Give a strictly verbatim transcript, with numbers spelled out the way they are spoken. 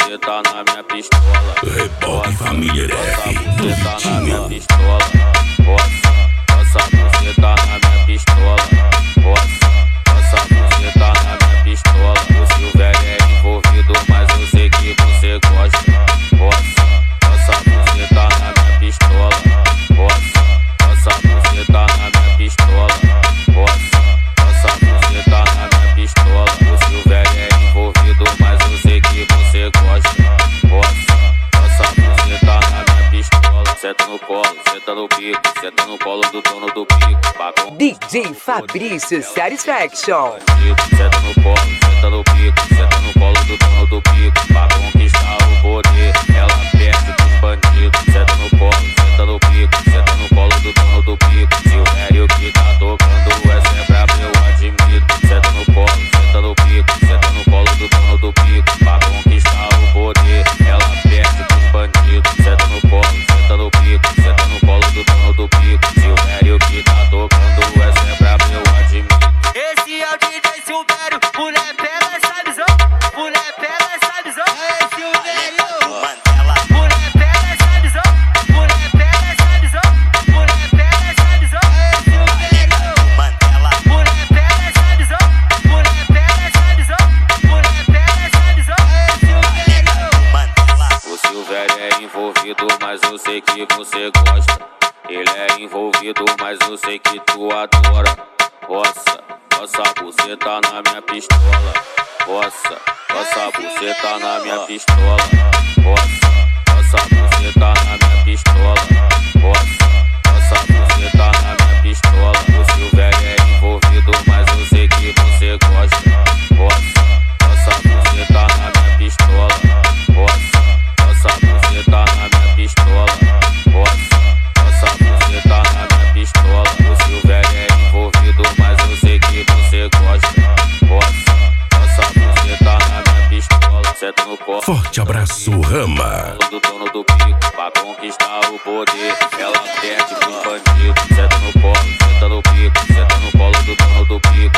buceta na minha pistola. Reboque família Roça a F. buceta na minha pistola. Roça, roça a buceta na minha pistola. Roça, roça a buceta na minha pistola. O Silvério é envolvido, mas eu sei que você gosta. Roça, roça a buceta na minha pistola. Roça, roça a buceta na minha pistola. Roça, roça a buceta na minha pistola. O Silvério é envolvido, mas eu sei que você gosta. Roça, roça a buceta na minha pistola. Senta no colo, senta no pico, senta no colo do dono do pico. D J Fabrício Satisfaction. Senta no colo, senta no pico, senta no colo do dono do pico. Pra conquistar o poder, ela perde pros bandidos. Senta no colo, senta no pico, senta no colo do dono do pico. Silvério que tá tocando, essa é braba, eu admito. Senta no colo, senta no pico, senta no colo do dono do pico. Pra conquistar o poder, ela perde pros bandidos. Senta no colo, senta no pico, senta no colo do dono do pico. Silvério que tá tocando, essa é braba, eu admito. Esse é o D J Silvério, mulher pega essa visão, mulher pega essa visão. Ei, Silvério, mulher pega essa visão, mulher pega essa visão, mulher pega essa visão. Ei, Silvério, mulher pega essa visão, mulher pega essa visão, mulher pega essa visão. Ei, Silvério. O Silvério é envolvido, mas eu sei que você gosta. Ele é envolvido, mas eu sei que tu adora. Roça, roça a buceta na minha pistola. Roça, roça a buceta na minha pistola. Roça, roça a buceta na minha pistola. Roça, roça a buceta na minha pistola. O Silvério é envolvido, mas eu sei que você gosta. Roça, roça a buceta na minha pistola. Roça, roça a buceta na minha pistola. Roça, roça a buceta na minha pistola. O Silvério é envolvido, mas eu sei que você gosta. Roça, roça a buceta na minha pistola. Senta no colo. Forte abraço, Rama. Do dono do pico, pra conquistar o poder, ela perde pros bandidos. Senta no colo, senta no pico, senta no colo do dono do pico.